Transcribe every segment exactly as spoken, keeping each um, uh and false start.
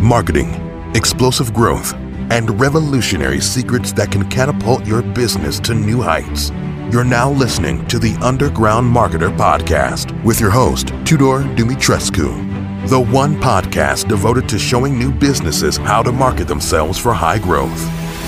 marketing, explosive growth, and revolutionary secrets that can catapult your business to new heights. You're now listening to the Underground Marketer Podcast with your host, Tudor Dumitrescu, the one podcast devoted to showing new businesses how to market themselves for high growth.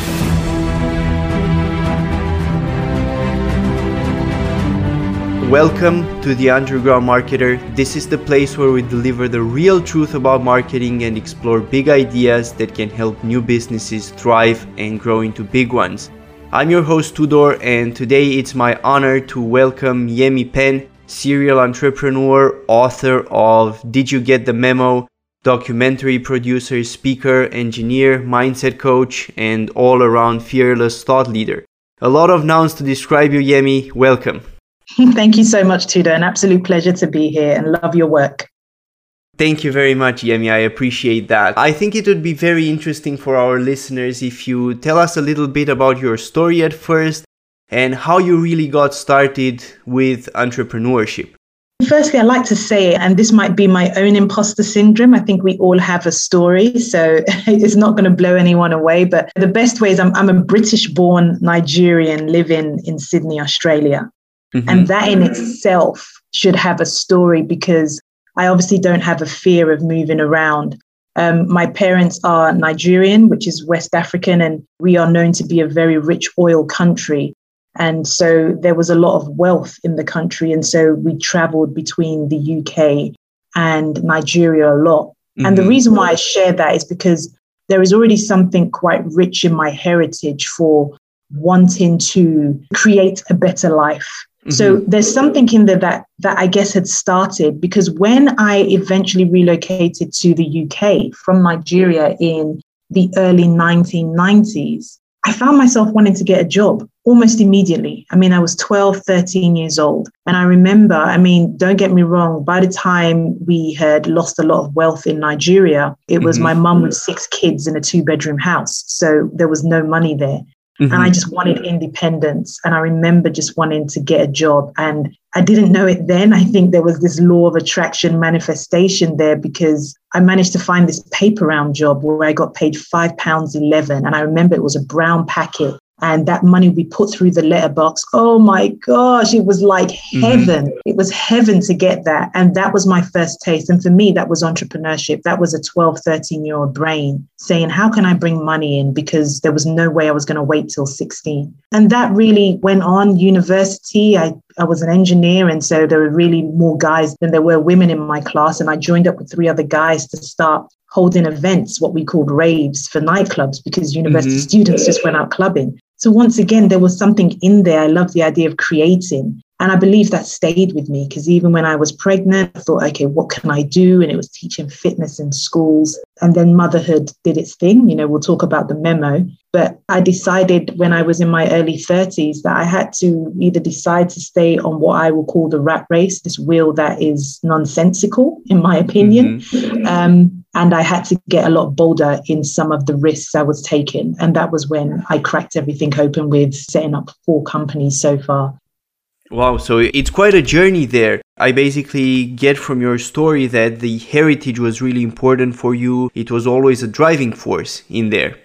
Welcome to the Underground Marketer. This is the place where we deliver the real truth about marketing and explore big ideas that can help new businesses thrive and grow into big ones. I'm your host Tudor, and today it's my honor to welcome Yemi Penn, serial entrepreneur, author of Did You Get the Memo?, documentary producer, speaker, engineer, mindset coach, and all-around fearless thought leader. A lot of nouns to describe you, Yemi. Welcome. Thank you so much, Tudor. An absolute pleasure to be here and love your work. Thank you very much, Yemi. I appreciate that. I think it would be very interesting for our listeners if you tell us a little bit about your story at first and how you really got started with entrepreneurship. Firstly, I'd like to say, and this might be my own imposter syndrome, I think we all have a story, so it's not going to blow anyone away. But the best way is I'm, I'm a British-born Nigerian living in Sydney, Australia. Mm-hmm. And that in itself should have a story because I obviously don't have a fear of moving around. Um, my parents are Nigerian, which is West African, and we are known to be a very rich oil country. And so there was a lot of wealth in the country. And so we traveled between the U K and Nigeria a lot. Mm-hmm. And the reason why I share that is because there is already something quite rich in my heritage for wanting to create a better life. So there's something in there that, that I guess had started because when I eventually relocated to the U K from Nigeria in the early nineteen nineties, I found myself wanting to get a job almost immediately. I mean, I was twelve, thirteen years old. And I remember, I mean, don't get me wrong, by the time we had lost a lot of wealth in Nigeria, it was mm-hmm. my mum with six kids in a two bedroom house. So there was no money there. Mm-hmm. And I just wanted independence. And I remember just wanting to get a job. And I didn't know it then. I think there was this law of attraction manifestation there because I managed to find this paper round job where I got paid five pounds eleven. And I remember it was a brown packet. And that money would be put through the letterbox. Oh my gosh, it was like heaven. Mm-hmm. It was heaven to get that. And that was my first taste. And for me, that was entrepreneurship. That was a twelve, thirteen year old brain saying, how can I bring money in? Because there was no way I was going to wait till sixteen. And that really went on. University, I, I was an engineer. And so there were really more guys than there were women in my class. And I joined up with three other guys to start holding events, what we called raves for nightclubs, because university mm-hmm. students just went out clubbing. So once again, there was something in there. I love the idea of creating. And I believe that stayed with me because even when I was pregnant, I thought, okay, what can I do? And it was teaching fitness in schools. And then motherhood did its thing. You know, we'll talk about the memo. But I decided when I was in my early thirties that I had to either decide to stay on what I will call the rat race, this wheel that is nonsensical, in my opinion. Mm-hmm. Um, and I had to get a lot bolder in some of the risks I was taking. And that was when I cracked everything open with setting up four companies so far. Wow, so it's quite a journey there. I basically get from your story that the heritage was really important for you. It was always a driving force in there.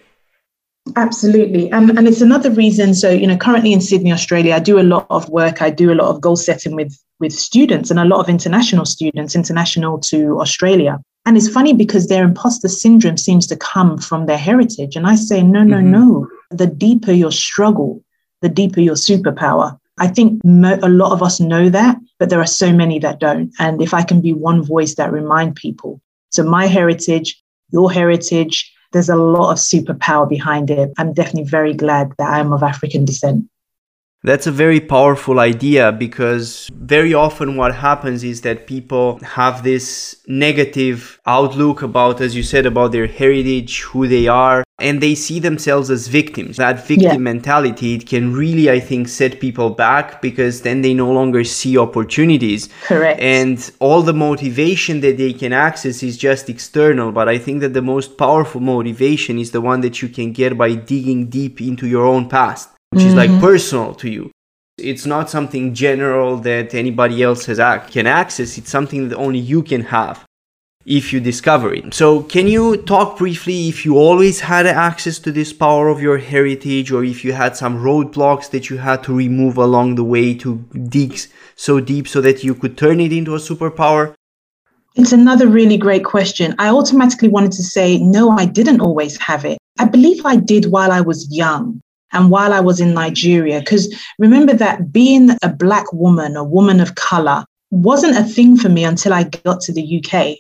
Absolutely. And, and it's another reason. So, you know, currently in Sydney, Australia, I do a lot of work. I do a lot of goal setting with, with students and a lot of international students, international to Australia. And it's funny because their imposter syndrome seems to come from their heritage. And I say, no, no, mm-hmm. no. The deeper your struggle, the deeper your superpower. I think mo- a lot of us know that, but there are so many that don't. And if I can be one voice that remind people. So my heritage, your heritage, there's a lot of superpower behind it. I'm definitely very glad that I am of African descent. That's a very powerful idea because very often what happens is that people have this negative outlook about, as you said, about their heritage, who they are, and they see themselves as victims. That victim yeah. mentality, it can really, I think, set people back because then they no longer see opportunities. Correct. And all the motivation that they can access is just external. But I think that the most powerful motivation is the one that you can get by digging deep into your own past, which is like personal to you. It's not something general that anybody else has can access. It's something that only you can have. if you discover it. So can you talk briefly if you always had access to this power of your heritage, or if you had some roadblocks that you had to remove along the way to dig so deep so that you could turn it into a superpower? It's another really great question. I automatically wanted to say, no, I didn't always have it. I believe I did while I was young and while I was in Nigeria, because remember that being a Black woman, a woman of color, wasn't a thing for me until I got to the U K.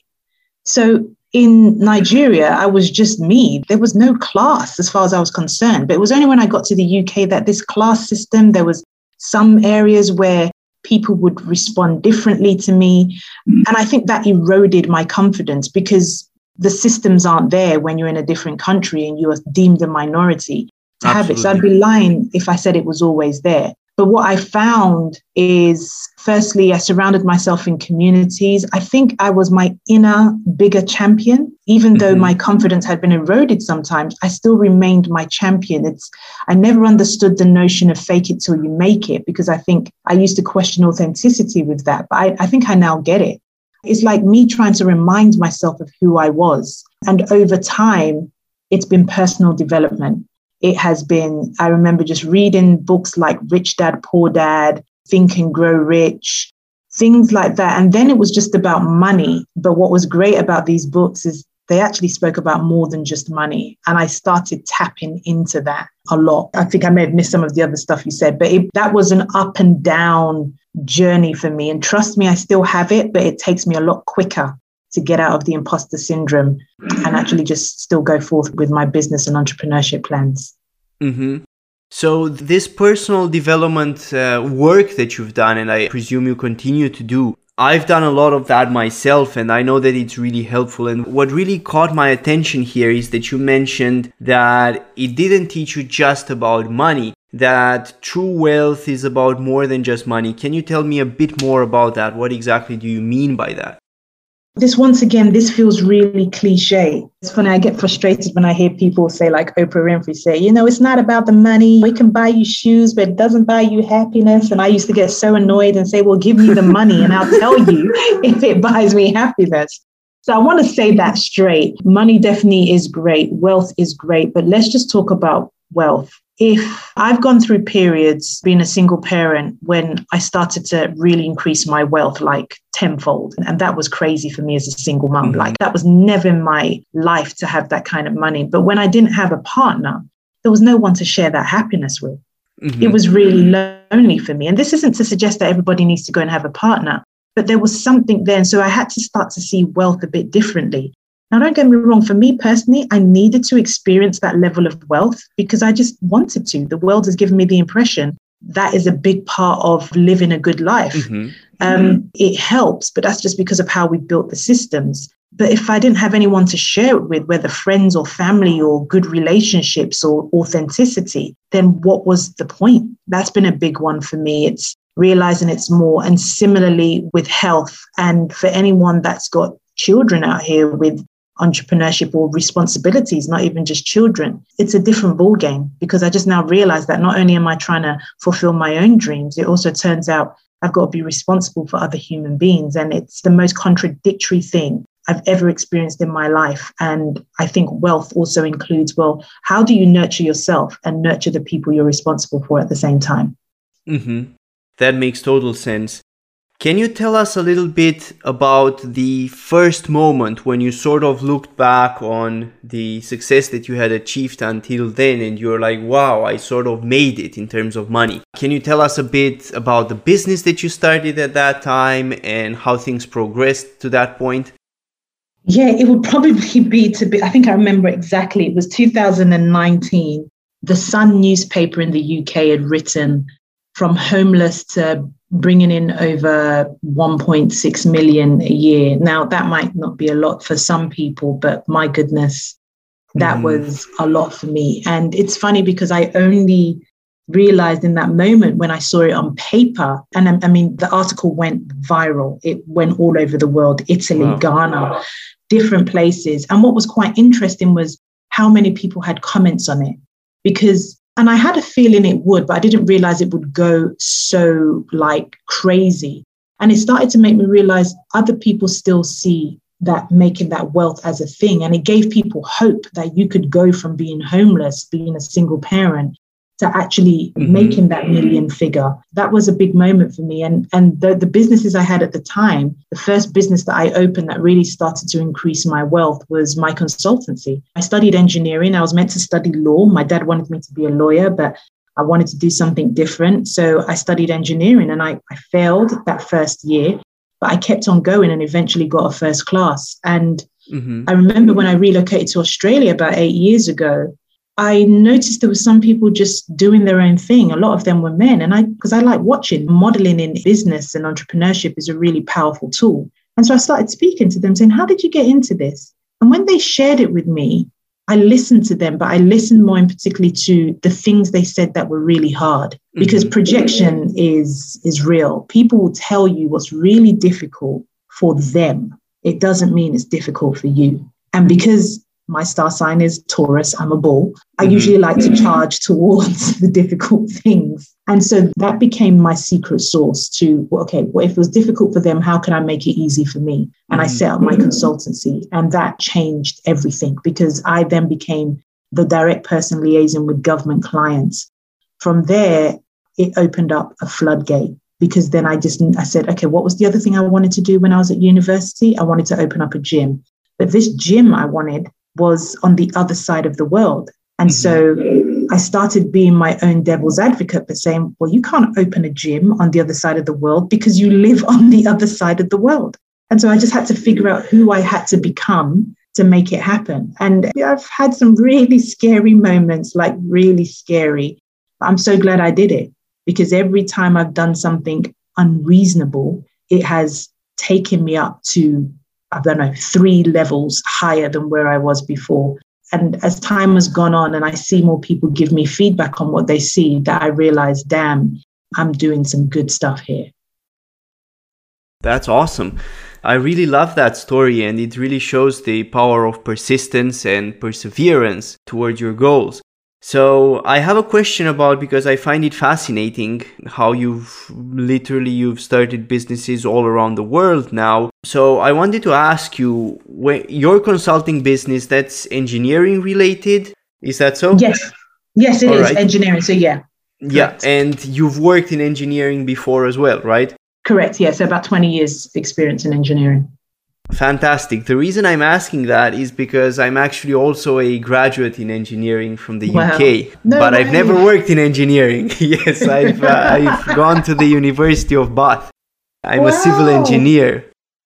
So in Nigeria, I was just me. There was no class as far as I was concerned. But it was only when I got to the U K that this class system, there was some areas where people would respond differently to me. And I think that eroded my confidence because the systems aren't there when you're in a different country and you are deemed a minority to have it. So I'd be lying if I said it was always there. But what I found is, firstly, I surrounded myself in communities. I think I was my inner bigger champion. Even though mm-hmm. my confidence had been eroded sometimes, I still remained my champion. It's I never understood the notion of fake it till you make it, because I think I used to question authenticity with that. But I, I think I now get it. It's like me trying to remind myself of who I was. And over time, it's been personal development. It has been, I remember just reading books like Rich Dad, Poor Dad, Think and Grow Rich, things like that. And then it was just about money. But what was great about these books is they actually spoke about more than just money. And I started tapping into that a lot. I think I may have missed some of the other stuff you said, but it, that was an up and down journey for me. And trust me, I still have it, but it takes me a lot quicker to get out of the imposter syndrome and actually just still go forth with my business and entrepreneurship plans. Mm-hmm. So this personal development uh, work that you've done, and I presume you continue to do, I've done a lot of that myself, and I know that it's really helpful. And what really caught my attention here is that you mentioned that it didn't teach you just about money, that true wealth is about more than just money. Can you tell me a bit more about that? What exactly do you mean by that? This, once again, this feels really cliche. It's funny, I get frustrated when I hear people say, like Oprah Winfrey say, you know, it's not about the money. We can buy you shoes, but it doesn't buy you happiness. And I used to get so annoyed and say, well, give me the money and I'll tell you if it buys me happiness. So I want to say that straight. Money definitely is great. Wealth is great. But let's just talk about wealth. If I've gone through periods being a single parent when I started to really increase my wealth like tenfold. And that was crazy for me as a single mom. Mm-hmm. Like that was never in my life to have that kind of money. But when I didn't have a partner, there was no one to share that happiness with. Mm-hmm. It was really lonely for me. And this isn't to suggest that everybody needs to go and have a partner, but there was something there. And so I had to start to see wealth a bit differently. Now, don't get me wrong. For me personally, I needed to experience that level of wealth because I just wanted to. The world has given me the impression that is a big part of living a good life. Mm-hmm. Um, it helps, but that's just because of how we built the systems. But if I didn't have anyone to share it with, whether friends or family or good relationships or authenticity, then what was the point? That's been a big one for me. It's realizing it's more. And similarly with health, and for anyone that's got children out here with entrepreneurship or responsibilities, not even just children, it's a different ballgame because I just now realize that not only am I trying to fulfill my own dreams, it also turns out I've got to be responsible for other human beings. And it's the most contradictory thing I've ever experienced in my life. And I think wealth also includes, well, how do you nurture yourself and nurture the people you're responsible for at the same time? Mm-hmm. That makes total sense. Can you tell us a little bit about the first moment when you sort of looked back on the success that you had achieved until then and you're like, wow, I sort of made it in terms of money? Can you tell us a bit about the business that you started at that time and how things progressed to that point? Yeah, it would probably be to be, I think I remember exactly. It was two thousand nineteen. The Sun newspaper in the U K had written from homeless to bringing in over one point six million a year. Now, that might not be a lot for some people, but my goodness, that mm. was a lot for me. And it's funny because I only realized in that moment when I saw it on paper, and I, I mean, the article went viral. It went all over the world, Italy, wow. Ghana, different places. And what was quite interesting was how many people had comments on it because And I had a feeling it would, but I didn't realize it would go so like crazy. And it started to make me realize other people still see that making that wealth as a thing. And it gave people hope that you could go from being homeless, being a single parent, to actually mm-hmm. making that million figure. That was a big moment for me. And, and the, the businesses I had at the time, the first business that I opened that really started to increase my wealth was my consultancy. I studied engineering. I was meant to study law. My dad wanted me to be a lawyer, but I wanted to do something different. So I studied engineering and I, I failed that first year, but I kept on going and eventually got a first class. And mm-hmm. I remember when I relocated to Australia about eight years ago, I noticed there were some people just doing their own thing. A lot of them were men. And I, because I like watching, modeling in business and entrepreneurship is a really powerful tool. And so I started speaking to them saying, how did you get into this? And when they shared it with me, I listened to them, but I listened more in particularly to the things they said that were really hard, because mm-hmm. projection is, is real. People will tell you what's really difficult for them. It doesn't mean it's difficult for you. And because my star sign is Taurus, I'm a bull, I mm-hmm. usually like to charge towards the difficult things. And so that became my secret sauce to, okay, well, if it was difficult for them, how can I make it easy for me? And mm-hmm. I set up my consultancy, and that changed everything, because I then became the direct person liaising with government clients. From there, it opened up a floodgate, because then I just, I said, okay, what was the other thing I wanted to do when I was at university? I wanted to open up a gym. But this gym I wanted was on the other side of the world. And mm-hmm. so I started being my own devil's advocate, but saying, well, you can't open a gym on the other side of the world because you live on the other side of the world. And so I just had to figure out who I had to become to make it happen. And I've had some really scary moments, like really scary. But I'm so glad I did it, because every time I've done something unreasonable, it has taken me up to, I don't know, three levels higher than where I was before. And as time has gone on and I see more people give me feedback on what they see, that I realize, damn, I'm doing some good stuff here. That's awesome. I really love that story, and it really shows the power of persistence and perseverance towards your goals. So I have a question about, because I find it fascinating how you've literally you've started businesses all around the world now. So I wanted to ask you, when your consulting business, that's engineering related, is that so? Yes, yes, it all is right. engineering. So yeah, yeah, correct. And you've worked in engineering before as well, right? Correct. Yeah, so about twenty years experience in engineering. Fantastic. The reason I'm asking that is because I'm actually also a graduate in engineering from the wow. U K, no but way. I've never worked in engineering. Yes, I've, uh, I've gone to the University of Bath. I'm wow. a civil engineer.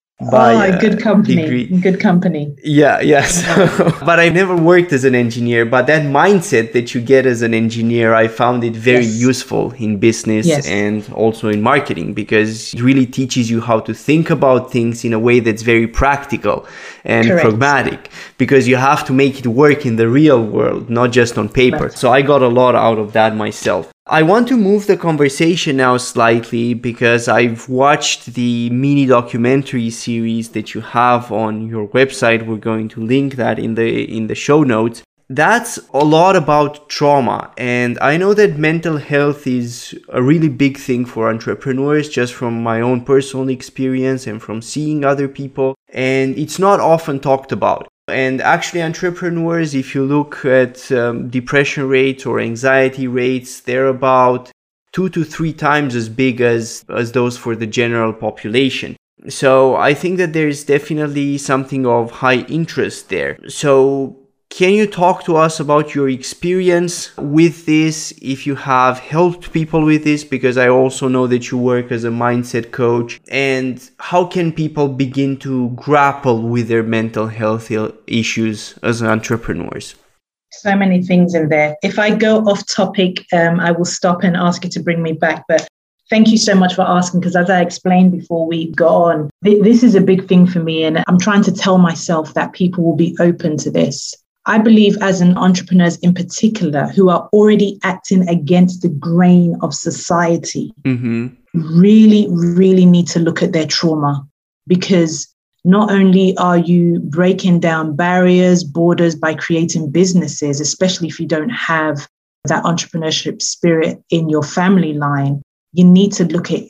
By, oh, good company. Degree. Good company. Yeah, yes. But I never worked as an engineer. But that mindset that you get as an engineer, I found it very yes. useful in business yes. and also in marketing, because it really teaches you how to think about things in a way that's very practical and Correct. pragmatic, because you have to make it work in the real world, not just on paper. Right. So I got a lot out of that myself. I want to move the conversation now slightly, because I've watched the mini documentary series that you have on your website. We're going to link that in the in the show notes. That's a lot about trauma. And I know that mental health is a really big thing for entrepreneurs, just from my own personal experience and from seeing other people. And it's not often talked about. And actually, entrepreneurs, if you look at um, depression rates or anxiety rates, they're about two to three times as big as, as those for the general population. So I think that there's definitely something of high interest there. So can you talk to us about your experience with this, if you have helped people with this? Because I also know that you work as a mindset coach. And how can people begin to grapple with their mental health issues as entrepreneurs? So many things in there. If I go off topic, um, I will stop and ask you to bring me back. But thank you so much for asking, because as I explained before we go on, th- this is a big thing for me. And I'm trying to tell myself that people will be open to this. I believe as an entrepreneurs in particular, who are already acting against the grain of society, mm-hmm. really, really need to look at their trauma, because not only are you breaking down barriers, borders by creating businesses, especially if you don't have that entrepreneurship spirit in your family line, you need to look at it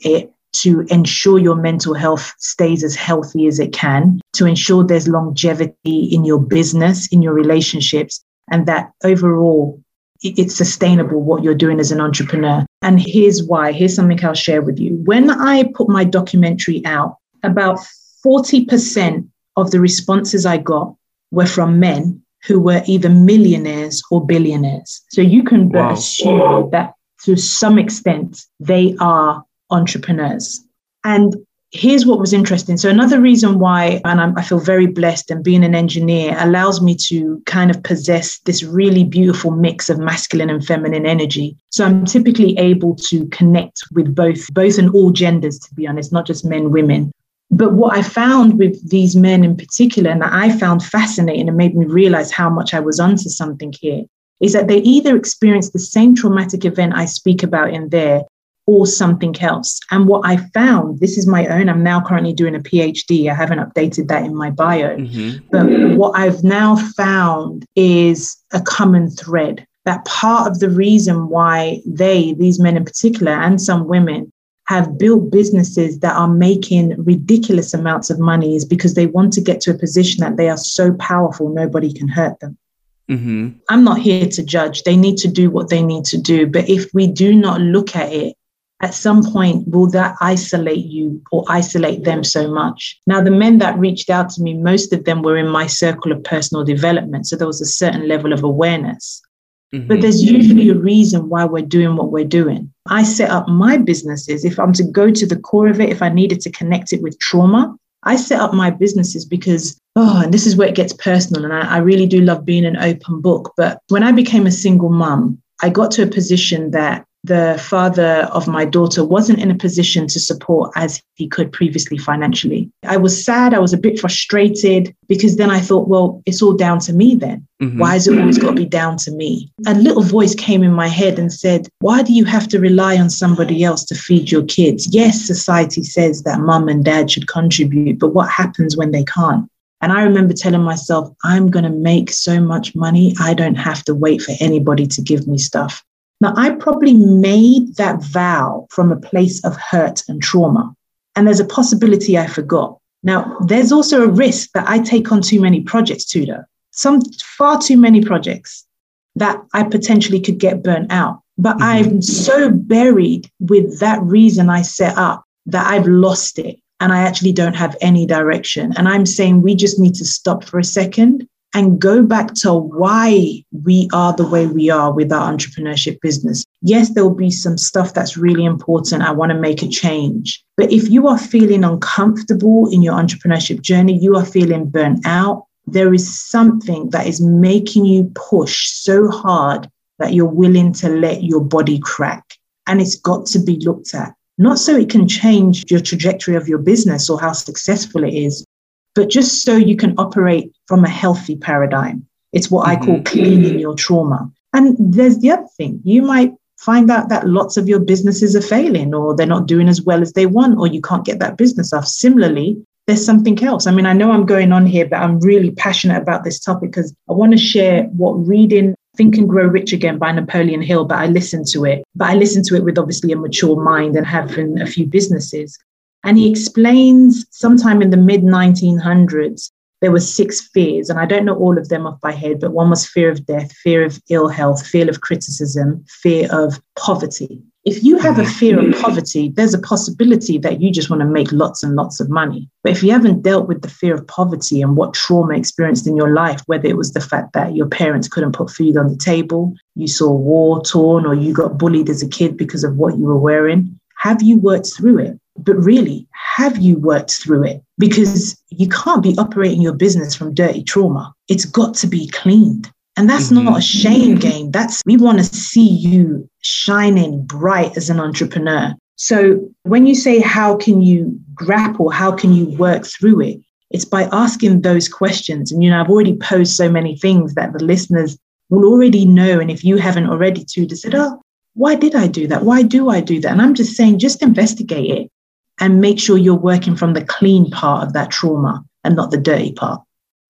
to ensure your mental health stays as healthy as it can, to ensure there's longevity in your business, in your relationships, and that overall it's sustainable what you're doing as an entrepreneur. And here's why. Here's something I'll share with you. When I put my documentary out, about forty percent of the responses I got were from men who were either millionaires or billionaires. So you can wow. assume that to some extent they are entrepreneurs. And here's what was interesting. So another reason why, and I'm, I feel very blessed, and being an engineer allows me to kind of possess this really beautiful mix of masculine and feminine energy. So I'm typically able to connect with both, both and all genders, to be honest, not just men, women. But what I found with these men in particular, and that I found fascinating and made me realize how much I was onto something here, is that they either experienced the same traumatic event I speak about in there or something else. And what I found, this is my own, I'm now currently doing a PhD. I haven't updated that in my bio. Mm-hmm. But what I've now found is a common thread, that part of the reason why they, these men in particular, and some women, have built businesses that are making ridiculous amounts of money is because they want to get to a position that they are so powerful, nobody can hurt them. Mm-hmm. I'm not here to judge. They need to do what they need to do. But if we do not look at it, at some point, will that isolate you or isolate them so much? Now, the men that reached out to me, most of them were in my circle of personal development. So there was a certain level of awareness. Mm-hmm. But there's usually a reason why we're doing what we're doing. I set up my businesses. If I'm to go to the core of it, if I needed to connect it with trauma, I set up my businesses because, oh, and this is where it gets personal. And I, I really do love being an open book. But when I became a single mum, I got to a position that the father of my daughter wasn't in a position to support as he could previously financially. I was sad. I was a bit frustrated because then I thought, well, it's all down to me then. Mm-hmm. Why has it always got to be down to me? A little voice came in my head and said, why do you have to rely on somebody else to feed your kids? Yes, society says that mum and dad should contribute, but what happens when they can't? And I remember telling myself, I'm going to make so much money, I don't have to wait for anybody to give me stuff. Now, I probably made that vow from a place of hurt and trauma. And there's a possibility I forgot. Now, there's also a risk that I take on too many projects, Tudor. Some far too many projects that I potentially could get burnt out. But mm-hmm. I'm so buried with that reason I set up that I've lost it. And I actually don't have any direction. And I'm saying we just need to stop for a second and go back to why we are the way we are with our entrepreneurship business. Yes, there'll be some stuff that's really important. I want to make a change. But if you are feeling uncomfortable in your entrepreneurship journey, you are feeling burnt out, there is something that is making you push so hard that you're willing to let your body crack. And it's got to be looked at. Not so it can change your trajectory of your business or how successful it is, but just so you can operate from a healthy paradigm. It's what mm-hmm. I call cleaning your trauma. And there's the other thing. You might find out that lots of your businesses are failing or they're not doing as well as they want, or you can't get that business off. Similarly, there's something else. I mean, I know I'm going on here, but I'm really passionate about this topic because I want to share what reading Think and Grow Rich Again by Napoleon Hill, but I listened to it. But I listened to it with obviously a mature mind and having a few businesses. And he explains sometime in the mid nineteen hundreds, there were six fears. And I don't know all of them off by head, but one was fear of death, fear of ill health, fear of criticism, fear of poverty. If you have a fear of poverty, there's a possibility that you just want to make lots and lots of money. But if you haven't dealt with the fear of poverty and what trauma experienced in your life, whether it was the fact that your parents couldn't put food on the table, you saw war torn, or you got bullied as a kid because of what you were wearing, have you worked through it? But really, have you worked through it? Because you can't be operating your business from dirty trauma. It's got to be cleaned. And that's mm-hmm. not a shame game. That's, we want to see you shining bright as an entrepreneur. So when you say, how can you grapple? How can you work through it? It's by asking those questions. And, you know, I've already posed so many things that the listeners will already know. And if you haven't already too, they said, oh, why did I do that? Why do I do that? And I'm just saying, just investigate it and make sure you're working from the clean part of that trauma and not the dirty part.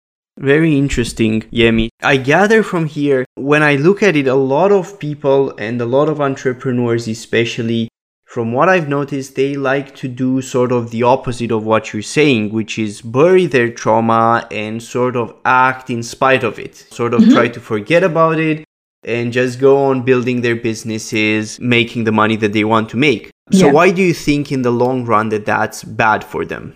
Very interesting, Yemi. I gather from here, when I look at it, a lot of people and a lot of entrepreneurs especially from what I've noticed, they like to do sort of the opposite of what you're saying, which is bury their trauma and sort of act in spite of it, sort of mm-hmm. try to forget about it and just go on building their businesses, making the money that they want to make. So yeah. Why do you think in the long run that that's bad for them?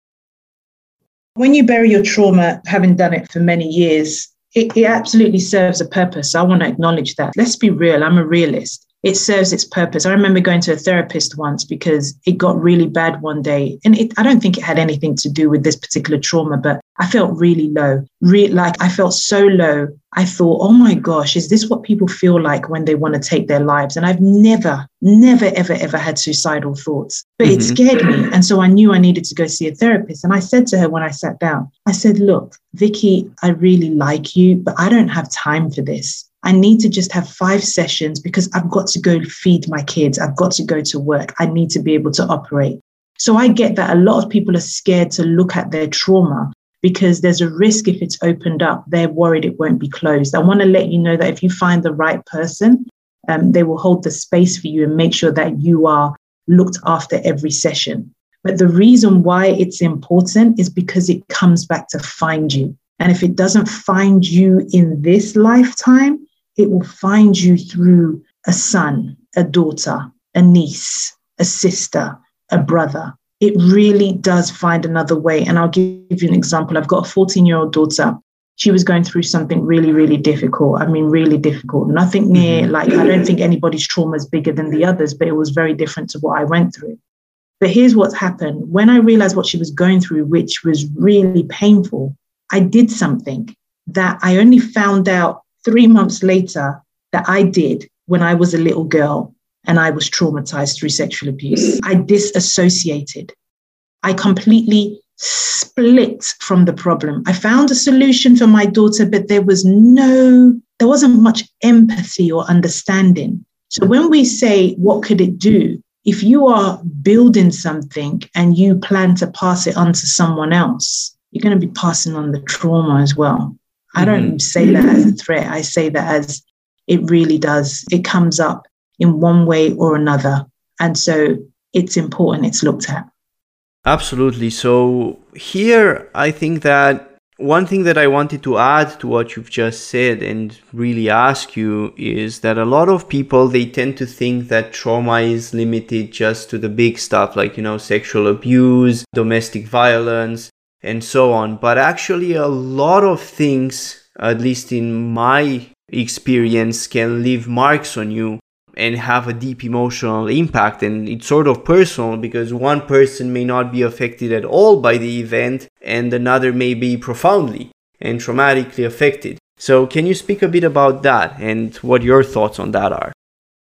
When you bury your trauma, having done it for many years, it, it absolutely serves a purpose. I want to acknowledge that. Let's be real. I'm a realist. It serves its purpose. I remember going to a therapist once because it got really bad one day. And it, I don't think it had anything to do with this particular trauma, but I felt really low. Re- like I felt so low. I thought, oh my gosh, is this what people feel like when they want to take their lives? And I've never, never, ever, ever had suicidal thoughts, but mm-hmm. it scared me. And so I knew I needed to go see a therapist. And I said to her when I sat down, I said, look, Vicky, I really like you, but I don't have time for this. I need to just have five sessions because I've got to go feed my kids. I've got to go to work. I need to be able to operate. So I get that a lot of people are scared to look at their trauma because there's a risk if it's opened up, they're worried it won't be closed. I want to let you know that if you find the right person, um, they will hold the space for you and make sure that you are looked after every session. But the reason why it's important is because it comes back to find you. And if it doesn't find you in this lifetime, it will find you through a son, a daughter, a niece, a sister, a brother. It really does find another way. And I'll give you an example. I've got a fourteen-year-old daughter. She was going through something really, really difficult. I mean, really difficult. Nothing near, like, I don't think anybody's trauma is bigger than the others, but it was very different to what I went through. But here's what's happened. When I realized what she was going through, which was really painful, I did something that I only found out three months later that I did when I was a little girl and I was traumatized through sexual abuse. I disassociated. I completely split from the problem. I found a solution for my daughter, but there was no, there wasn't much empathy or understanding. So when we say, what could it do? If you are building something and you plan to pass it on to someone else, you're going to be passing on the trauma as well. I don't say that as a threat. I say that as it really does. It comes up in one way or another. And so it's important it's looked at. Absolutely. So here, I think that one thing that I wanted to add to what you've just said and really ask you is that a lot of people, they tend to think that trauma is limited just to the big stuff like, you know, sexual abuse, domestic violence, and so on. But actually a lot of things, at least in my experience, can leave marks on you and have a deep emotional impact. And it's sort of personal because one person may not be affected at all by the event and another may be profoundly and traumatically affected. So can you speak a bit about that and what your thoughts on that are?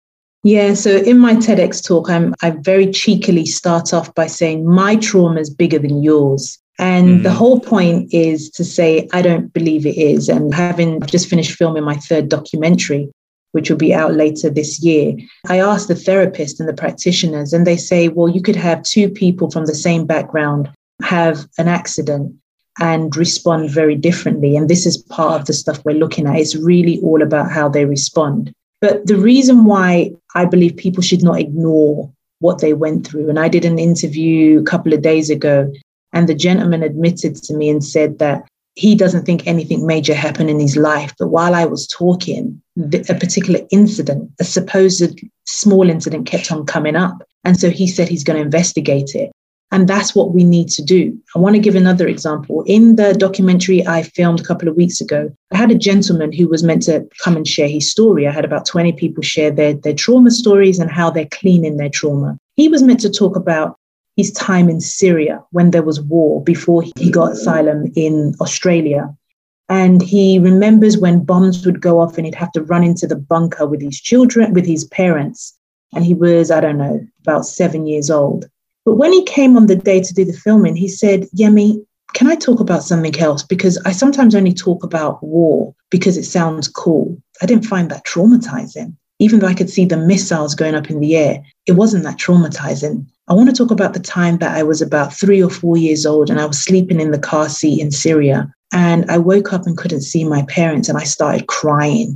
Yeah, so in my TEDx talk, I'm, I very cheekily start off by saying my trauma is bigger than yours. And mm. the whole point is to say, I don't believe it is. And having just finished filming my third documentary, which will be out later this year, I asked the therapist and the practitioners, and they say, well, you could have two people from the same background have an accident and respond very differently. And this is part of the stuff we're looking at. It's really all about how they respond. But the reason why I believe people should not ignore what they went through, and I did an interview a couple of days ago, and the gentleman admitted to me and said that he doesn't think anything major happened in his life. But while I was talking, a particular incident, a supposed small incident, kept on coming up. And so he said he's going to investigate it. And that's what we need to do. I want to give another example. In the documentary I filmed a couple of weeks ago, I had a gentleman who was meant to come and share his story. I had about twenty people share their, their trauma stories and how they're cleaning their trauma. He was meant to talk about his time in Syria when there was war before he got asylum in Australia. And he remembers when bombs would go off and he'd have to run into the bunker with his children, with his parents. And he was, I don't know, about seven years old. But when he came on the day to do the filming, he said, Yemi, can I talk about something else? Because I sometimes only talk about war because it sounds cool. I didn't find that traumatizing. Even though I could see the missiles going up in the air, it wasn't that traumatizing. I want to talk about the time that I was about three or four years old and I was sleeping in the car seat in Syria. And I woke up and couldn't see my parents and I started crying.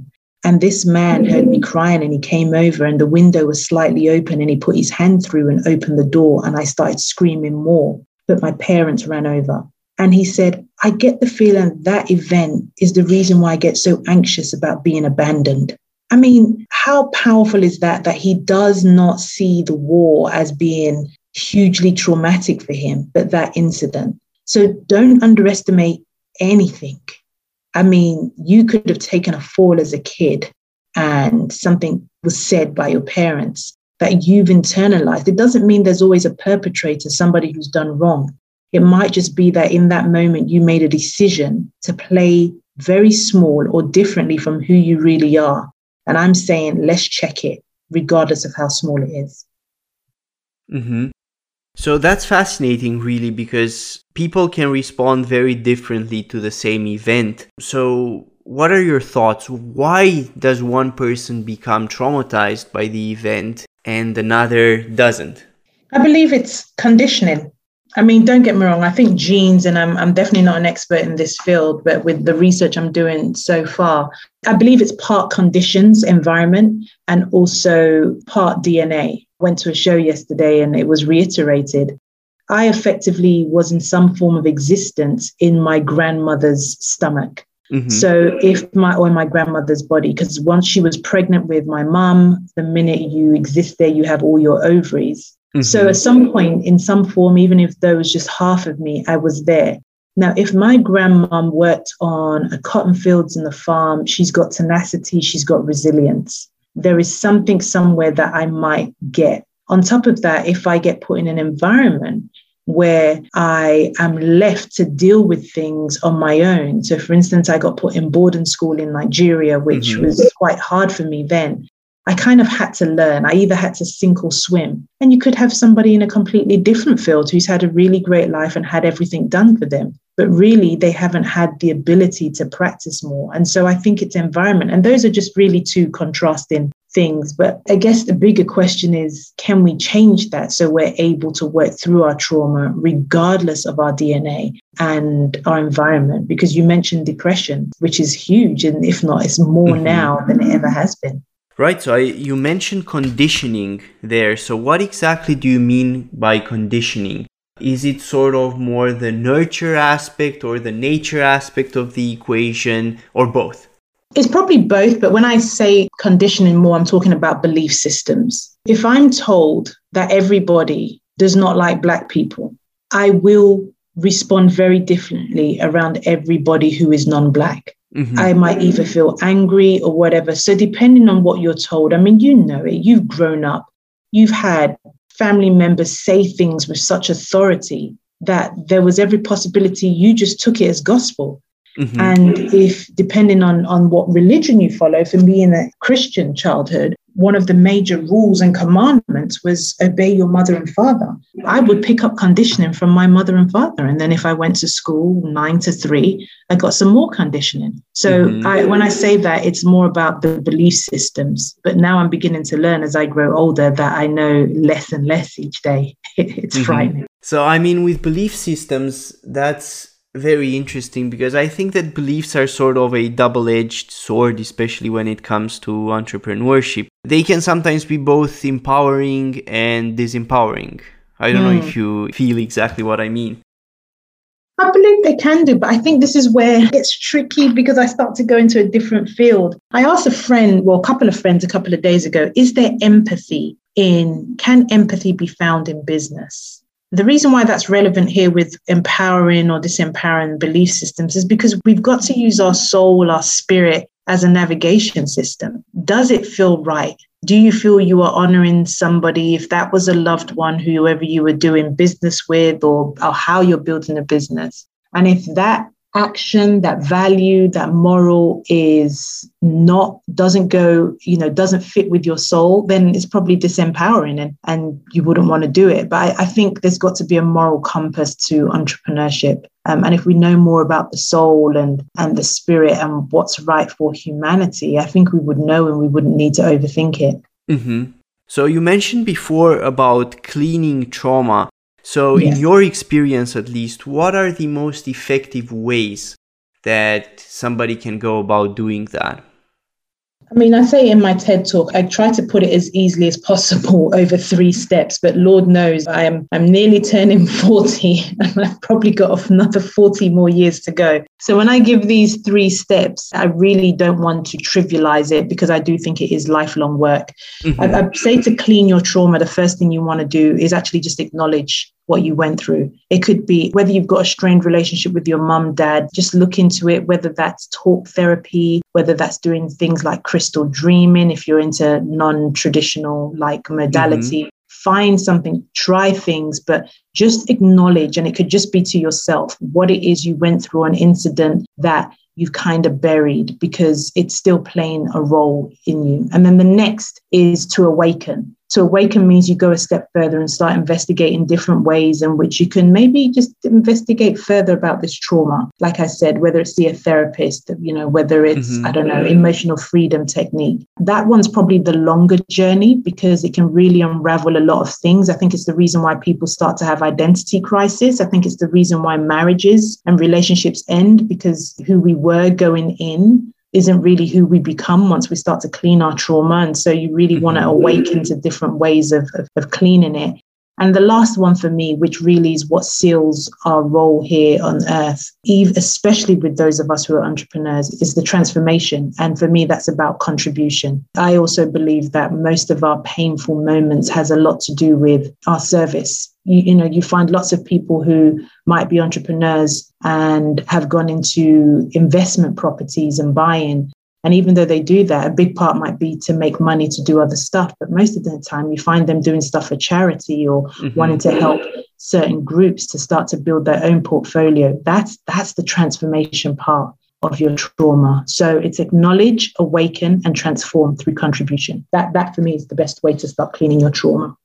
And this man heard me crying and he came over and the window was slightly open and he put his hand through and opened the door and I started screaming more, but my parents ran over. And he said, I get the feeling that event is the reason why I get so anxious about being abandoned. I mean, how powerful is that, that he does not see the war as being hugely traumatic for him, but that incident. So don't underestimate anything. I mean, you could have taken a fall as a kid and something was said by your parents that you've internalized. It doesn't mean there's always a perpetrator, somebody who's done wrong. It might just be that in that moment, you made a decision to play very small or differently from who you really are. And I'm saying, let's check it, regardless of how small it is. Mm-hmm. So that's fascinating, really, because people can respond very differently to the same event. So what are your thoughts? Why does one person become traumatized by the event and another doesn't? I believe it's conditioning. I mean, don't get me wrong. I think genes, and I'm, I'm definitely not an expert in this field, but with the research I'm doing so far, I believe it's part conditions, environment, and also part D N A. Went to a show yesterday and it was reiterated. I effectively was in some form of existence in my grandmother's stomach. Mm-hmm. So if my, or in my grandmother's body, because once she was pregnant with my mum, the minute you exist there, you have all your ovaries. Mm-hmm. So at some point, in some form, even if there was just half of me, I was there. Now, if my grandmom worked on a cotton fields in the farm, she's got tenacity, she's got resilience. There is something somewhere that I might get. On top of that, if I get put in an environment where I am left to deal with things on my own. So, for instance, I got put in boarding school in Nigeria, which mm-hmm. was quite hard for me then. I kind of had to learn. I either had to sink or swim. And you could have somebody in a completely different field who's had a really great life and had everything done for them. But really, they haven't had the ability to practice more. And so I think it's environment. And those are just really two contrasting things. But I guess the bigger question is, can we change that so we're able to work through our trauma regardless of our D N A and our environment? Because you mentioned depression, which is huge. And if not, it's more mm-hmm. now than it ever has been. Right. So I, you mentioned conditioning there. So what exactly do you mean by conditioning? Is it sort of more the nurture aspect or the nature aspect of the equation, or both? It's probably both. But when I say conditioning more, I'm talking about belief systems. If I'm told that everybody does not like Black people, I will respond very differently around everybody who is non-Black. Mm-hmm. I might either feel angry or whatever. So depending on what you're told, I mean, you know it, you've grown up, you've had family members say things with such authority that there was every possibility you just took it as gospel. Mm-hmm. And if, depending on, on what religion you follow, for me in a Christian childhood, one of the major rules and commandments was obey your mother and father. I would pick up conditioning from my mother and father. And then if I went to school nine to three, I got some more conditioning. So mm-hmm. I, when I say that, it's more about the belief systems. But now I'm beginning to learn as I grow older that I know less and less each day. It's mm-hmm. frightening. So, I mean, with belief systems, that's very interesting, because I think that beliefs are sort of a double-edged sword, especially when it comes to entrepreneurship. They can sometimes be both empowering and disempowering. I don't mm. know if you feel exactly what I mean. I believe they can do, but I think this is where it gets tricky because I start to go into a different field. I asked a friend, well, a couple of friends a couple of days ago, is there empathy in, can empathy be found in business? The reason why that's relevant here with empowering or disempowering belief systems is because we've got to use our soul, our spirit as a navigation system. Does it feel right? Do you feel you are honoring somebody, if that was a loved one, whoever you were doing business with, or, or how you're building a business? And if that action, that value, that moral is not, doesn't go, you know, doesn't fit with your soul, then it's probably disempowering and, and you wouldn't want to do it. But I, I think there's got to be a moral compass to entrepreneurship. Um, and if we know more about the soul and, and the spirit and what's right for humanity, I think we would know and we wouldn't need to overthink it. Mm-hmm. So you mentioned before about cleaning trauma. So Yes. in your experience, at least, what are the most effective ways that somebody can go about doing that? I mean, I say in my TED talk, I try to put it as easily as possible over three steps, but Lord knows I am I'm nearly turning forty and I've probably got another forty more years to go. So when I give these three steps, I really don't want to trivialize it because I do think it is lifelong work. Mm-hmm. I, I say to clean your trauma, the first thing you want to do is actually just acknowledge what you went through. It could be whether you've got a strained relationship with your mum, dad, just look into it, whether that's talk therapy, whether that's doing things like crystal dreaming, if you're into non-traditional like modality. Mm-hmm. Find something, try things, but just acknowledge, and it could just be to yourself, what it is you went through, an incident that you've kind of buried because it's still playing a role in you. And then the next is to awaken. To awaken means you go a step further and start investigating different ways in which you can maybe just investigate further about this trauma. Like I said, whether it's see a therapist, you know, whether it's, mm-hmm. I don't know, emotional freedom technique. That one's probably the longer journey because it can really unravel a lot of things. I think it's the reason why people start to have identity crisis. I think it's the reason why marriages and relationships end, because who we were going in isn't really who we become once we start to clean our trauma. And so you really want to awaken to different ways of, of, of cleaning it. And the last one for me, which really is what seals our role here on earth, especially with those of us who are entrepreneurs, is the transformation. And for me, that's about contribution. I also believe that most of our painful moments has a lot to do with our service. You, you know, you find lots of people who might be entrepreneurs and have gone into investment properties and buying. And even though they do that, a big part might be to make money to do other stuff. But most of the time, you find them doing stuff for charity or mm-hmm. wanting to help certain groups to start to build their own portfolio. That's that's the transformation part of your trauma. So it's acknowledge, awaken, and transform through contribution. That that for me is the best way to start cleaning your trauma.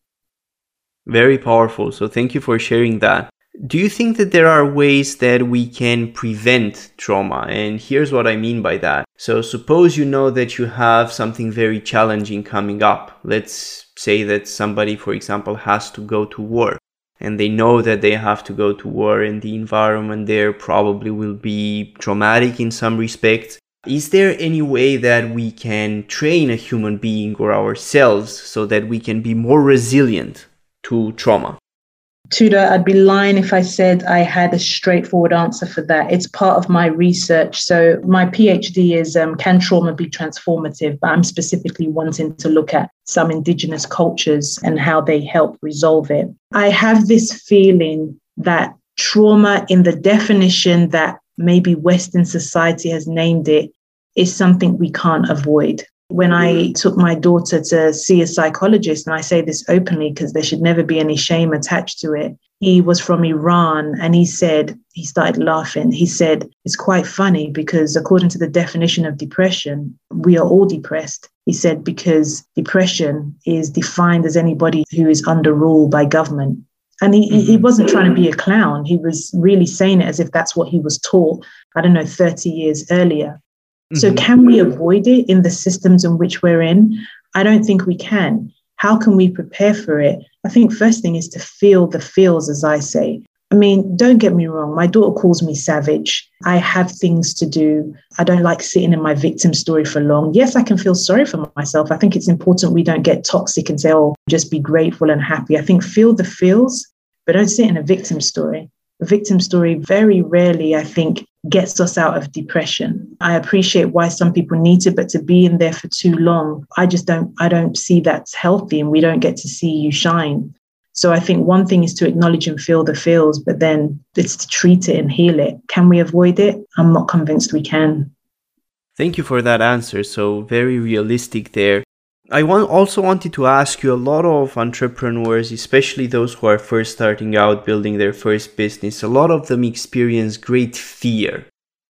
Very powerful. So thank you for sharing that. Do you think that there are ways that we can prevent trauma? And here's what I mean by that. So suppose you know that you have something very challenging coming up. Let's say that somebody, for example, has to go to war, and they know that they have to go to war and the environment there probably will be traumatic in some respects. Is there any way that we can train a human being or ourselves so that we can be more resilient to trauma? Tudor, I'd be lying if I said I had a straightforward answer for that. It's part of my research. So my PhD is um, Can Trauma Be Transformative? But I'm specifically wanting to look at some indigenous cultures and how they help resolve it. I have this feeling that trauma, in the definition that maybe Western society has named it, is something we can't avoid. When I took my daughter to see a psychologist, and I say this openly because there should never be any shame attached to it, he was from Iran, and he said, he started laughing. He said, it's quite funny because according to the definition of depression, we are all depressed. He said, because depression is defined as anybody who is under rule by government. And he, mm-hmm. he wasn't trying to be a clown. He was really saying it as if that's what he was taught, I don't know, thirty years earlier. So can we avoid it in the systems in which we're in? I don't think we can. How can we prepare for it? I think first thing is to feel the feels, as I say. I mean, don't get me wrong. My daughter calls me savage. I have things to do. I don't like sitting in my victim story for long. Yes, I can feel sorry for myself. I think it's important we don't get toxic and say, oh, just be grateful and happy. I think feel the feels, but don't sit in a victim story. A victim story very rarely, I think, gets us out of depression. I appreciate why some people need to, but to be in there for too long, I just don't, I don't see that's healthy, and we don't get to see you shine. So I think one thing is to acknowledge and feel the feels, but then it's to treat it and heal it. Can we avoid it? I'm not convinced we can. Thank you for that answer. So very realistic there. I want, also wanted to ask you, a lot of entrepreneurs, especially those who are first starting out building their first business, a lot of them experience great fear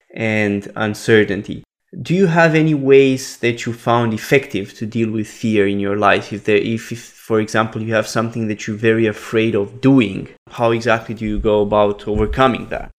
and uncertainty. Do you have any ways that you found effective to deal with fear in your life? If there, if, if for example, you have something that you're very afraid of doing, how exactly do you go about overcoming that?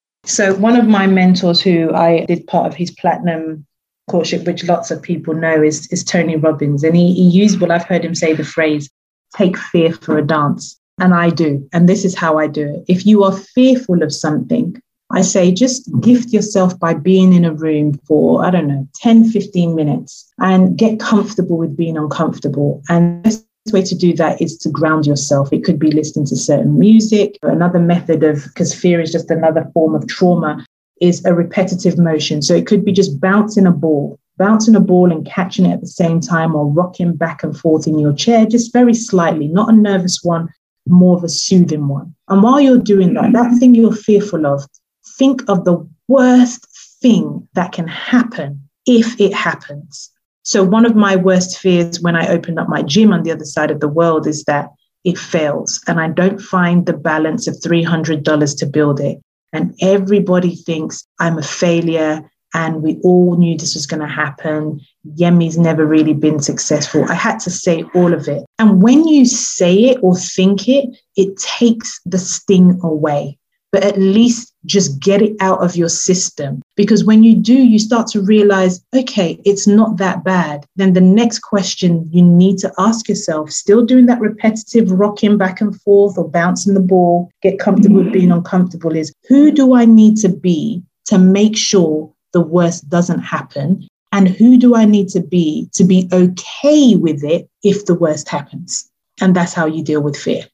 So one of my mentors who I did part of his platinum courtship, which lots of people know, is, is Tony Robbins. And he, he used, well, I've heard him say the phrase, take fear for a dance. And I do. And this is how I do it. If you are fearful of something, I say just gift yourself by being in a room for, I don't know, ten, fifteen minutes and get comfortable with being uncomfortable. And the best way to do that is to ground yourself. It could be listening to certain music. Another method of, because fear is just another form of trauma, is a repetitive motion. So it could be just bouncing a ball, bouncing a ball and catching it at the same time, or rocking back and forth in your chair, just very slightly, not a nervous one, more of a soothing one. And while you're doing that, that thing you're fearful of, think of the worst thing that can happen if it happens. So one of my worst fears when I opened up my gym on the other side of the world is that it fails and I don't find the balance of three hundred dollars to build it. And everybody thinks I'm a failure and we all knew this was going to happen. Yemi's never really been successful. I had to say all of it. And when you say it or think it, it takes the sting away. But at least just get it out of your system. Because when you do, you start to realize, okay, it's not that bad. Then the next question you need to ask yourself, still doing that repetitive rocking back and forth or bouncing the ball, get comfortable with being uncomfortable, is who do I need to be to make sure the worst doesn't happen? And who do I need to be to be okay with it if the worst happens? And that's how you deal with fear.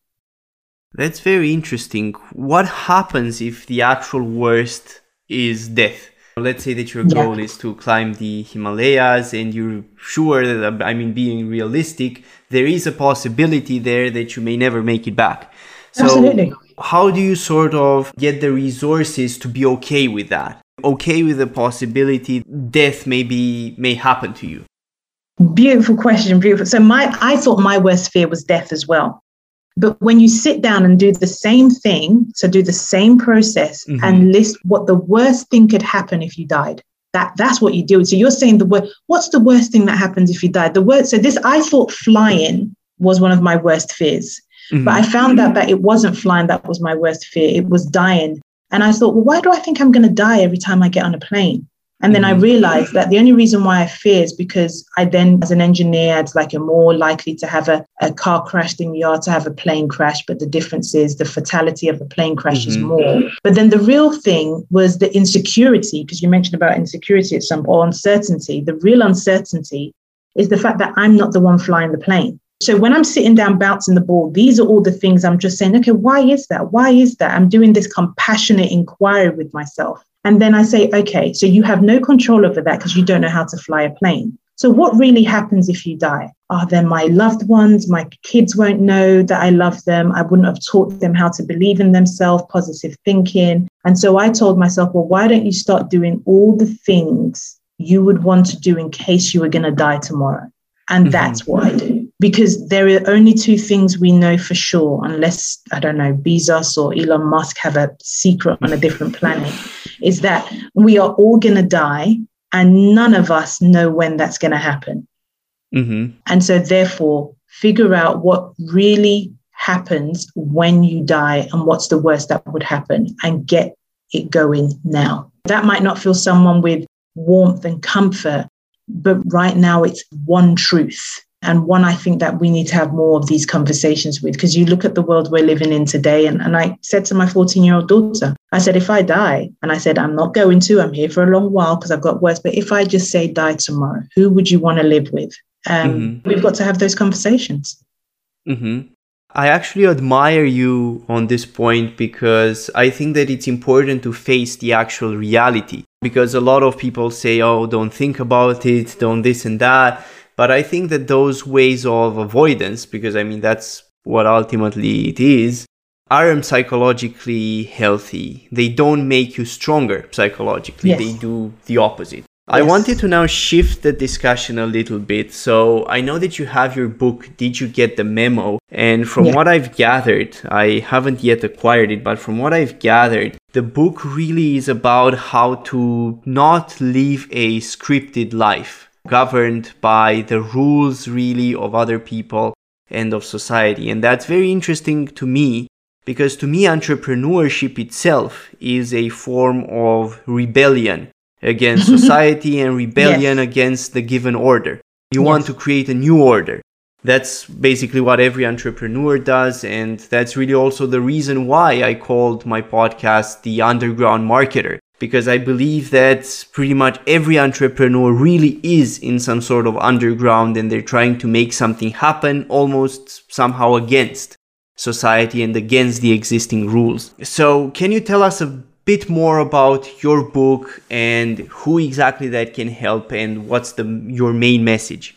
That's very interesting. What happens if the actual worst is death? Let's say that your goal yeah. is to climb the Himalayas and you're sure that, I mean, being realistic, there is a possibility there that you may never make it back. So Absolutely. How do you sort of get the resources to be okay with that? Okay with the possibility death may be, may happen to you? Beautiful question. Beautiful. So my, I thought my worst fear was death as well. But when you sit down and do the same thing, so do the same process mm-hmm. and list what the worst thing could happen if you died, that that's what you do. So you're saying the word, what's the worst thing that happens if you died? The word. So this, I thought flying was one of my worst fears, mm-hmm. but I found out that it wasn't flying that was my worst fear. It was dying. And I thought, well, why do I think I'm going to die every time I get on a plane? And then mm-hmm. I realized that the only reason why I fear is because I then, as an engineer, it's like you're more likely to have a, a car crash than you are to have a plane crash. But the difference is the fatality of the plane crash mm-hmm. is more. But then the real thing was the insecurity, because you mentioned about insecurity at some point, or uncertainty. The real uncertainty is the fact that I'm not the one flying the plane. So when I'm sitting down bouncing the ball, these are all the things I'm just saying, okay, why is that? Why is that? I'm doing this compassionate inquiry with myself. And then I say, okay, so you have no control over that because you don't know how to fly a plane. So what really happens if you die? Are then my loved ones, my kids won't know that I love them. I wouldn't have taught them how to believe in themselves, positive thinking. And so I told myself, well, why don't you start doing all the things you would want to do in case you were going to die tomorrow? And mm-hmm. that's what I do. Because there are only two things we know for sure, unless, I don't know, Bezos or Elon Musk have a secret on a different planet, is that we are all going to die and none of us know when that's going to happen. Mm-hmm. And so therefore, figure out what really happens when you die and what's the worst that would happen and get it going now. That might not fill someone with warmth and comfort, but right now it's one truth. And one, I think that we need to have more of these conversations with, because you look at the world we're living in today. And, and I said to my fourteen-year-old daughter, I said, if I die, and I said, I'm not going to, I'm here for a long while because I've got worse. But if I just say die tomorrow, who would you want to live with? Um, mm-hmm. We've got to have those conversations. Mm-hmm. I actually admire you on this point because I think that it's important to face the actual reality. Because a lot of people say, oh, don't think about it, don't this and that. But I think that those ways of avoidance, because I mean, that's what ultimately it is, are psychologically healthy. They don't make you stronger psychologically. Yes. They do the opposite. Yes. I wanted to now shift the discussion a little bit. So I know that you have your book, Did You Get the Memo? And from yeah. what I've gathered, I haven't yet acquired it, but from what I've gathered, the book really is about how to not live a scripted life, governed by the rules really of other people and of society. And that's very interesting to me, because to me, entrepreneurship itself is a form of rebellion against society and rebellion yes. against the given order. You yes. want to create a new order. That's basically what every entrepreneur does. And that's really also the reason why I called my podcast The Underground Marketer, because I believe that pretty much every entrepreneur really is in some sort of underground, and they're trying to make something happen almost somehow against society and against the existing rules. So can you tell us a bit more about your book and who exactly that can help, and what's the your main message?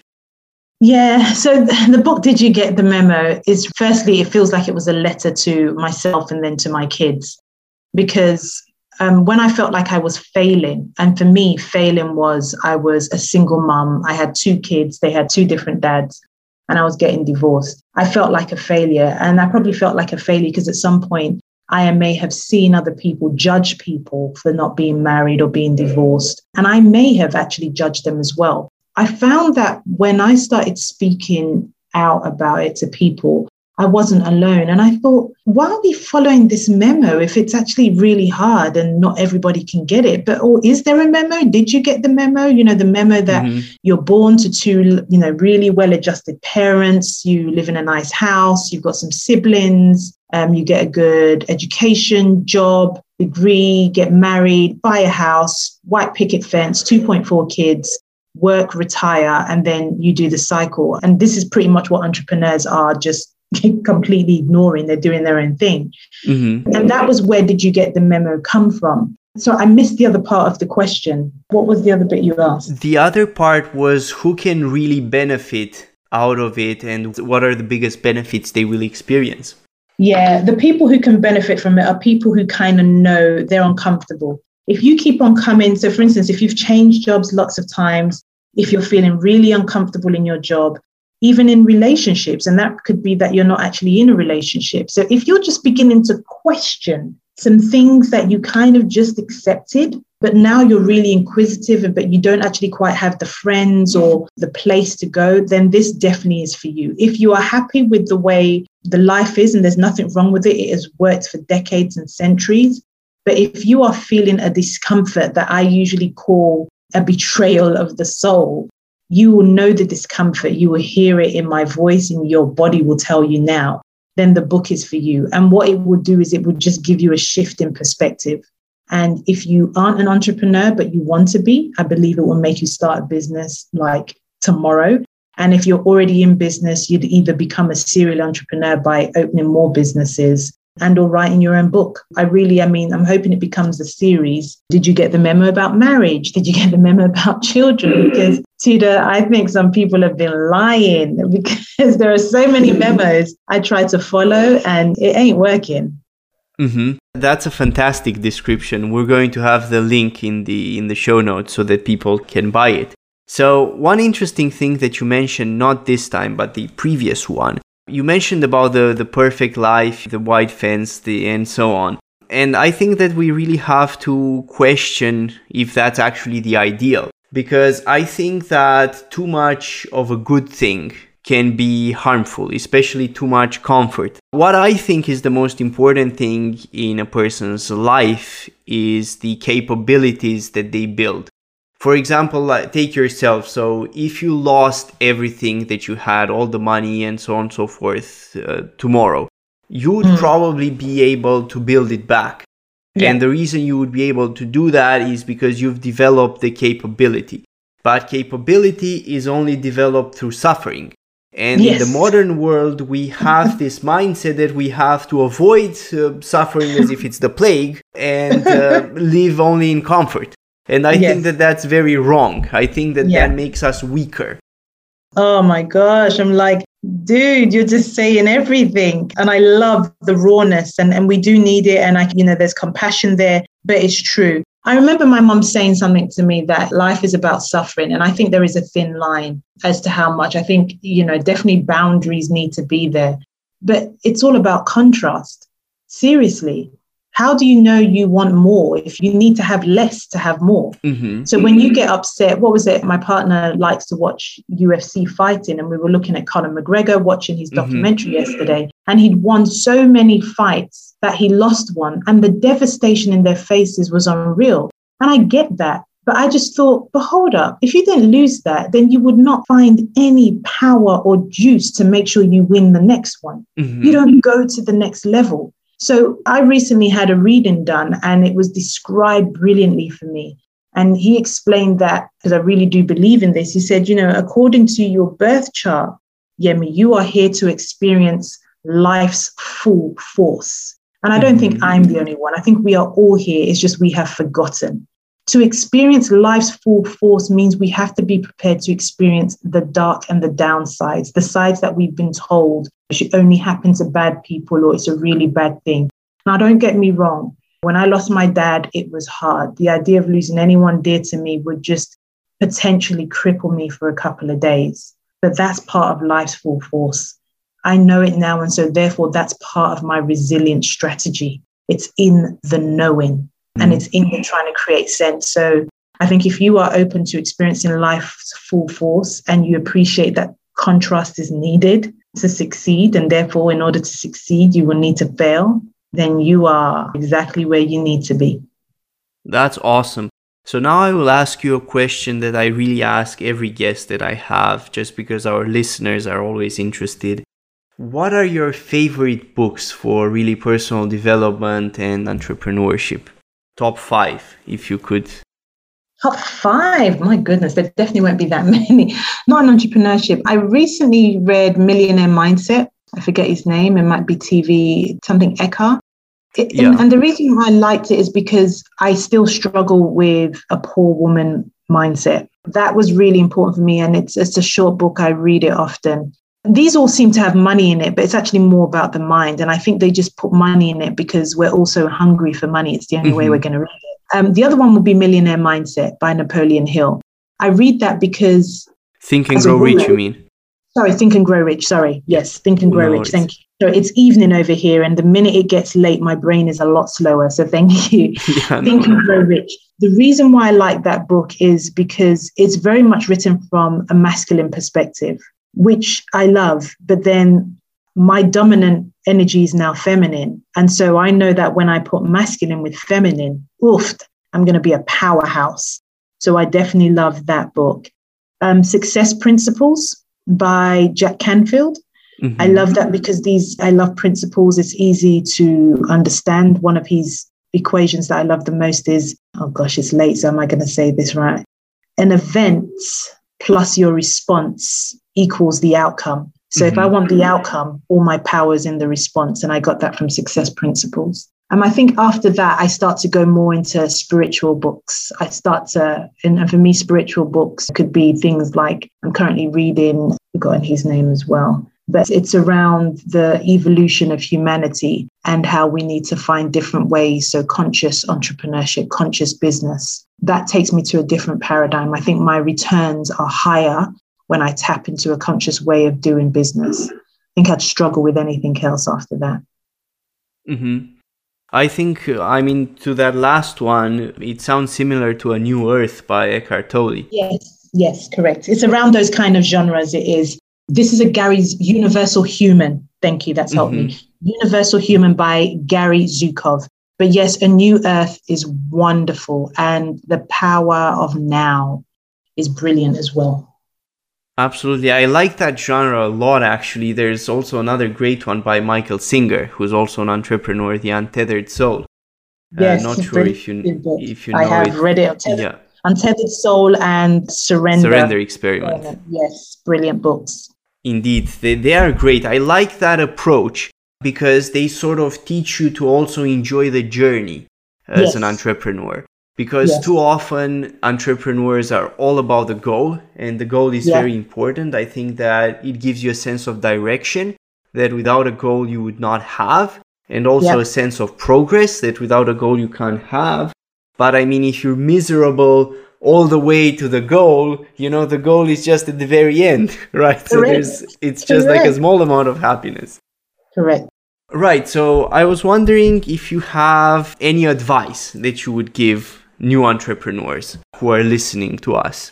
Yeah, so the book, Did You Get the Memo? Is firstly, it feels like it was a letter to myself and then to my kids, because um, when I felt like I was failing, and for me, failing was I was a single mum. I had two kids, they had two different dads, and I was getting divorced. I felt like a failure, and I probably felt like a failure because at some point I may have seen other people judge people for not being married or being divorced, and I may have actually judged them as well. I found that when I started speaking out about it to people, I wasn't alone. And I thought, why are we following this memo if it's actually really hard and not everybody can get it? But, or is there a memo? Did you get the memo? You know, the memo that mm-hmm. you're born to two, you know, really well-adjusted parents, you live in a nice house, you've got some siblings, um, you get a good education, job, degree, get married, buy a house, white picket fence, two point four kids, work, retire, and then you do the cycle. And this is pretty much what entrepreneurs are, just completely ignoring. They're doing their own thing. Mm-hmm. And that was where Did You Get the Memo come from? So I missed the other part of the question. What was the other bit you asked? The other part was who can really benefit out of it, and what are the biggest benefits they will experience? Yeah, the people who can benefit from it are people who kind of know they're uncomfortable. If you keep on coming, so for instance, if you've changed jobs lots of times, if you're feeling really uncomfortable in your job, even in relationships, and that could be that you're not actually in a relationship. So if you're just beginning to question some things that you kind of just accepted, but now you're really inquisitive, but you don't actually quite have the friends or the place to go, then this definitely is for you. If you are happy with the way the life is and there's nothing wrong with it, it has worked for decades and centuries. But if you are feeling a discomfort that I usually call a betrayal of the soul, you will know the discomfort. You will hear it in my voice, and your body will tell you now. Then the book is for you. And what it will do is it will just give you a shift in perspective. And if you aren't an entrepreneur, but you want to be, I believe it will make you start a business like tomorrow. And if you're already in business, you'd either become a serial entrepreneur by opening more businesses and or writing your own book. I really, I mean, I'm hoping it becomes a series. Did you get the memo about marriage? Did you get the memo about children? Because, Tudor, I think some people have been lying because there are so many memos I try to follow and it ain't working. Mm-hmm. That's a fantastic description. We're going to have the link in the in the show notes so that people can buy it. So one interesting thing that you mentioned, not this time, but the previous one, you mentioned about the, the perfect life, the white fence, the, and so on. And I think that we really have to question if that's actually the ideal. Because I think that too much of a good thing can be harmful, especially too much comfort. What I think is the most important thing in a person's life is the capabilities that they build. For example, take yourself. So if you lost everything that you had, all the money and so on and so forth uh, tomorrow, you would mm. probably be able to build it back. Yeah. And the reason you would be able to do that is because you've developed the capability. But capability is only developed through suffering. And yes. in the modern world, we have this mindset that we have to avoid uh, suffering as if it's the plague and uh, live only in comfort. And I yes. think that that's very wrong. I think that yeah. that makes us weaker. Oh my gosh. I'm like, dude, you're just saying everything. And I love the rawness and, and we do need it. And I, you know, there's compassion there, but it's true. I remember my mom saying something to me that life is about suffering. And I think there is a thin line as to how much. I think, you know, definitely boundaries need to be there, but it's all about contrast. Seriously. How do you know you want more if you need to have less to have more? Mm-hmm. So when you get upset, what was it? My partner likes to watch U F C fighting, and we were looking at Conor McGregor, watching his documentary mm-hmm. yesterday, and he'd won so many fights that he lost one, and the devastation in their faces was unreal. And I get that. But I just thought, but hold up, if you didn't lose that, then you would not find any power or juice to make sure you win the next one. Mm-hmm. You don't go to the next level. So I recently had a reading done and it was described brilliantly for me. And he explained that, because I really do believe in this, he said, you know, according to your birth chart, Yemi, you are here to experience life's full force. And I don't mm-hmm. think I'm the only one. I think we are all here. It's just we have forgotten. To experience life's full force means we have to be prepared to experience the dark and the downsides, the sides that we've been told should only happen to bad people or it's a really bad thing. Now, don't get me wrong. When I lost my dad, it was hard. The idea of losing anyone dear to me would just potentially cripple me for a couple of days. But that's part of life's full force. I know it now. And so therefore, that's part of my resilience strategy. It's in the knowing and it's in the trying to create sense. So I think if you are open to experiencing life's full force and you appreciate that contrast is needed to succeed, and therefore, in order to succeed, you will need to fail, then you are exactly where you need to be. That's awesome. So now I will ask you a question that I really ask every guest that I have, just because our listeners are always interested. What are your favorite books for really personal development and entrepreneurship? Top five, if you could. Top five? My goodness, there definitely won't be that many. Not in entrepreneurship. I recently read Millionaire Mindset. I forget his name. It might be T V, something Eckhart. It, yeah. and, and the reason why I liked it is because I still struggle with a poor woman mindset. That was really important for me. And it's, it's a short book. I read it often. These all seem to have money in it, but it's actually more about the mind. And I think they just put money in it because we're also hungry for money. It's the only mm-hmm. way we're going to read it. Um, the other one would be Millionaire Mindset by Napoleon Hill. I read that because... Think and Grow Rich, you mean? Sorry, Think and Grow Rich. Sorry. Yes, Think and Grow no, Rich. Thank you. So it's evening over here. And the minute it gets late, my brain is a lot slower. So thank you. Yeah, Think no. and Grow Rich. The reason why I like that book is because it's very much written from a masculine perspective, which I love. But then my dominant energy is now feminine. And so I know that when I put masculine with feminine, oof, I'm going to be a powerhouse. So I definitely love that book. Um, Success Principles by Jack Canfield. Mm-hmm. I love that because these, I love principles. It's easy to understand. One of his equations that I love the most is, oh gosh, it's late. So am I going to say this right? An event plus your response equals the outcome. So mm-hmm. if I want the outcome, all my power is in the response. And I got that from Success Principles. And I think after that, I start to go more into spiritual books. I start to, and for me, spiritual books could be things like, I'm currently reading, I've forgotten his name as well, but it's around the evolution of humanity and how we need to find different ways. So conscious entrepreneurship, conscious business, that takes me to a different paradigm. I think my returns are higher when I tap into a conscious way of doing business. I think I'd struggle with anything else after that. Mm-hmm. I think, I mean, to that last one, it sounds similar to A New Earth by Eckhart Tolle. Yes, yes, correct. It's around those kind of genres. It is. This is a Gary's Universal Human. Thank you. That's helped mm-hmm. me. Universal Human by Gary Zukov. But yes, A New Earth is wonderful. And The Power of Now is brilliant as well. Absolutely. I like that genre a lot, actually. There's also another great one by Michael Singer, who's also an entrepreneur, The Untethered Soul. Yes, uh, not sure if you if you know I have it. read it. Untethered, yeah. Untethered Soul and Surrender. Surrender Experiment. Uh, yes, brilliant books. Indeed, they, they are great. I like that approach because they sort of teach you to also enjoy the journey as yes. an entrepreneur. Because yes. too often entrepreneurs are all about the goal, and the goal is yeah. very important. I think that it gives you a sense of direction that without a goal you would not have, and also yeah. a sense of progress that without a goal you can't have. But I mean, if you're miserable all the way to the goal, you know, the goal is just at the very end, right? Correct. So there's, it's just Correct. Like a small amount of happiness. Correct. Right. So I was wondering if you have any advice that you would give new entrepreneurs who are listening to us.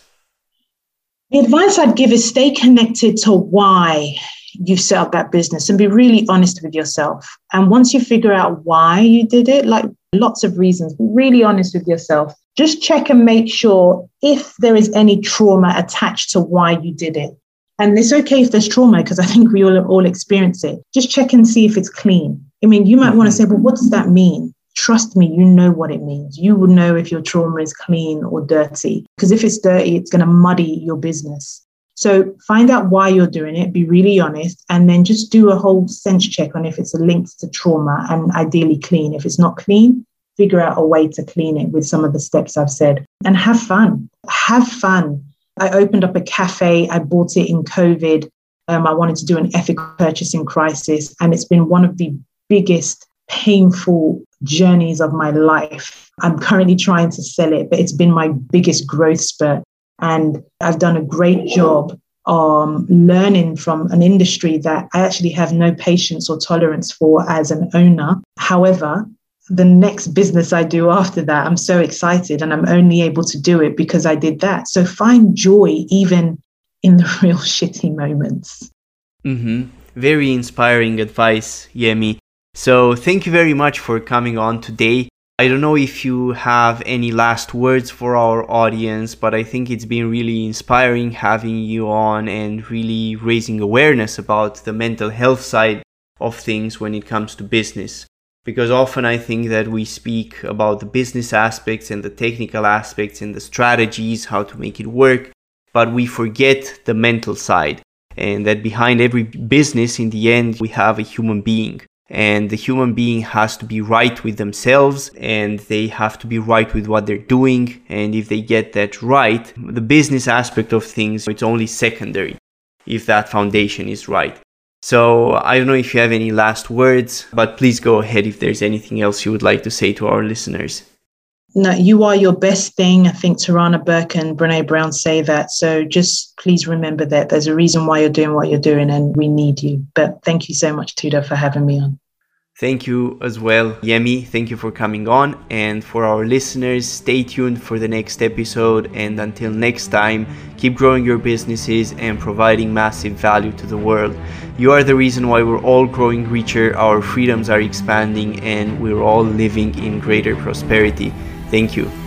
The advice I'd give is stay connected to why you set up that business and be really honest with yourself. And once you figure out why you did it, like lots of reasons, be really honest with yourself. just check and make sure if there is any trauma attached to why you did it. And it's okay if there's trauma, because I think we all all experience it. Just check and see if it's clean. I mean, you might mm-hmm. want to say, well, what does that mean? Trust me, you know what it means. You will know if your trauma is clean or dirty, because if it's dirty, it's going to muddy your business. So find out why you're doing it, be really honest, and then just do a whole sense check on if it's linked to trauma, and ideally clean. If it's not clean, figure out a way to clean it with some of the steps I've said, and have fun. Have fun. I opened up a cafe. I bought it in COVID. Um, I wanted to do an ethical purchasing crisis, and it's been one of the biggest painful journeys of my life. I'm currently trying to sell it, but it's been my biggest growth spurt. And I've done a great job um, learning from an industry that I actually have no patience or tolerance for as an owner. However, the next business I do after that, I'm so excited, and I'm only able to do it because I did that. So find joy even in the real shitty moments. Mm-hmm. Very inspiring advice, Yemi. So thank you very much for coming on today. I don't know if you have any last words for our audience, but I think it's been really inspiring having you on and really raising awareness about the mental health side of things when it comes to business. Because often I think that we speak about the business aspects and the technical aspects and the strategies, how to make it work, but we forget the mental side, and that behind every business, in the end, we have a human being. And the human being has to be right with themselves, and they have to be right with what they're doing. And if they get that right, the business aspect of things, it's only secondary if that foundation is right. So I don't know if you have any last words, but please go ahead if there's anything else you would like to say to our listeners. No, you are your best thing. I think Tarana Burke and Brene Brown say that. So just please remember that there's a reason why you're doing what you're doing, and we need you. But thank you so much, Tudor, for having me on. Thank you as well, Yemi. Thank you for coming on. And for our listeners, stay tuned for the next episode. And until next time, keep growing your businesses and providing massive value to the world. You are the reason why we're all growing richer, our freedoms are expanding, and we're all living in greater prosperity. Thank you.